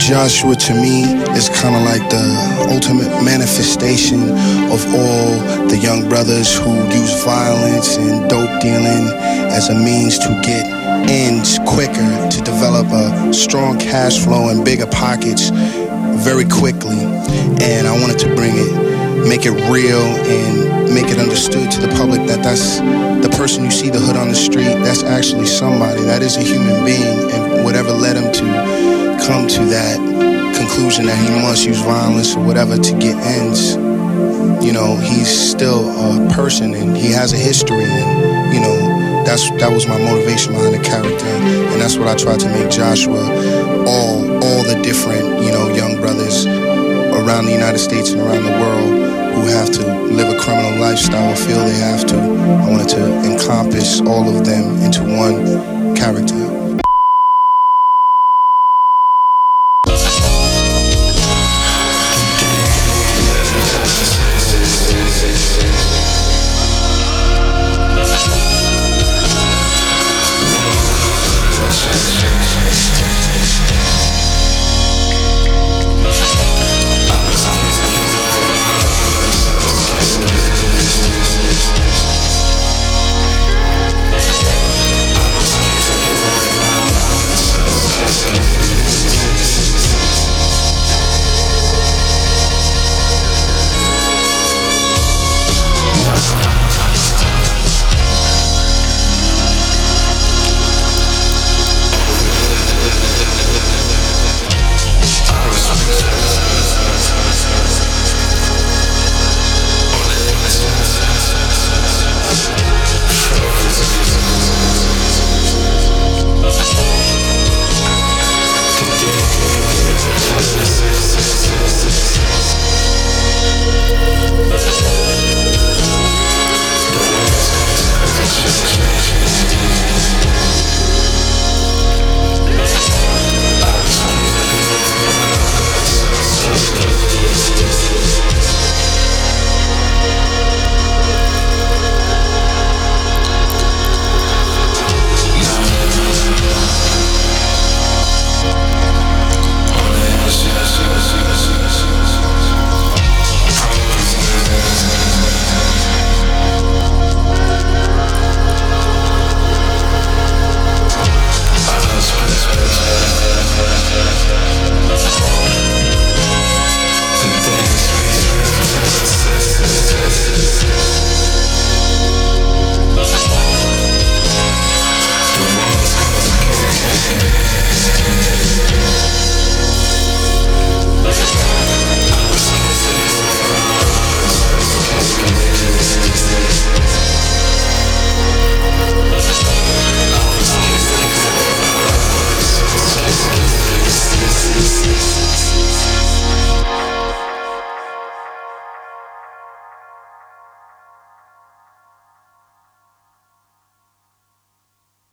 Joshua to me is kind of like the ultimate manifestation of all the young brothers who use violence and dope dealing as a means to get ends quicker, to develop a strong cash flow and bigger pockets very quickly. And I wanted to bring it, make it real and make it understood to the public that that's the person you see the hood on the street, that's actually somebody, that is a human being, and whatever led him to come to that conclusion that he must use violence or whatever to get ends, you know, he's still a person and he has a history, and you know, that was my motivation behind the character, and that's what I tried to make Joshua. All the different, you know, young brothers around the United States and around the world who have to live a criminal lifestyle or feel they have to. I wanted to encompass all of them into one character.